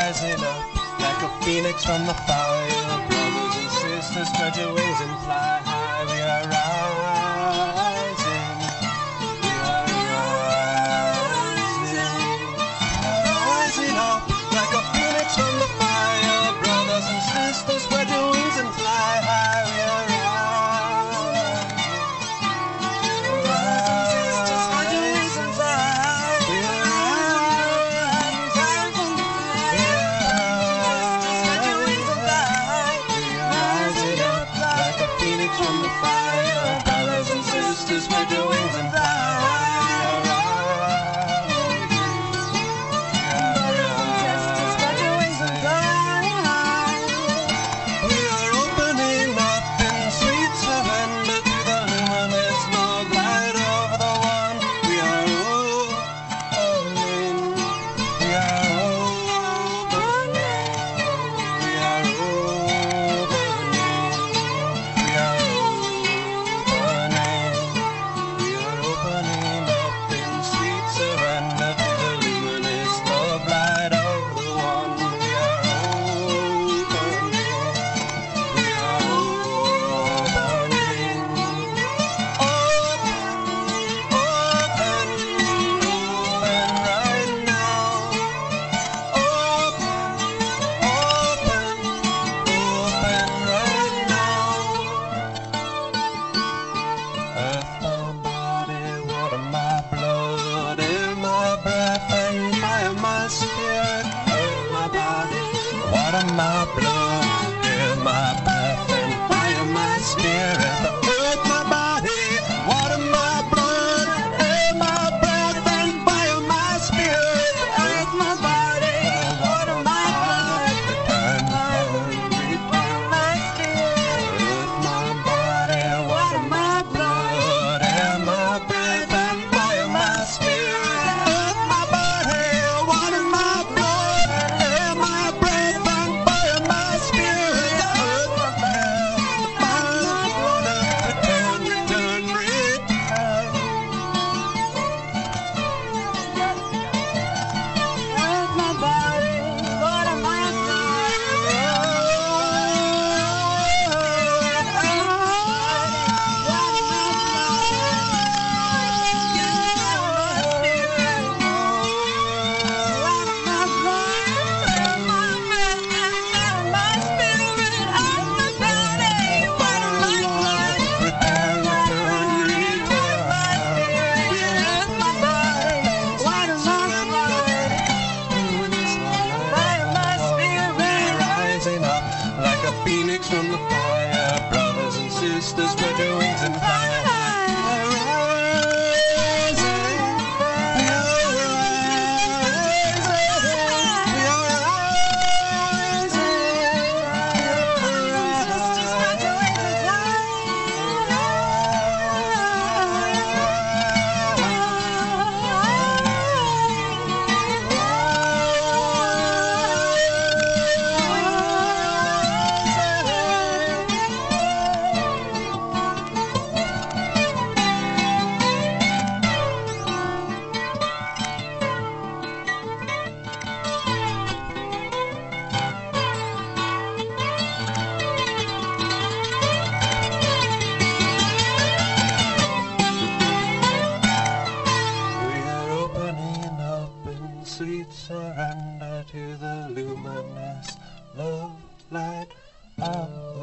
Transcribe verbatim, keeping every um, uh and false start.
rising up like a phoenix from the fire. Brothers and sisters, spread your wings and fly high. We are rising, we are rising, rising up like a phoenix from the fire. Brothers and sisters, spread your wings and fly high. We are rising. From the fire, brothers and sisters, spread your wings and fly. We are opening up in sweet surrender to the luminous love light of the one. We are opening, we are opening, we are opening, we are opening up in sweet surrender to the luminous love light of the one. We are opening, we are opening, open, open, open right now. Open, open, open right now. Earth, my body, water, my blood, air, my breath, and fire, my spirit. Earth, my body, water, my blood, air, my breath, and fire, my spirit. The earth, my body, water, my blood, air, my breath, and fire, my spirit. Earth, my body, water, my blood, return, return, my spirit. Earth, my body, water, my blood, air, my breath, and fire, my spirit. Earth, my body, water, my blood, air, my breath, and fire, my spirit. Earth, my water, return, return, return. Earth, my body, water, my blood, rising up like a phoenix from the fire. Brothers and sisters, spread your wings and fly. Sweet surrender to the luminous love light of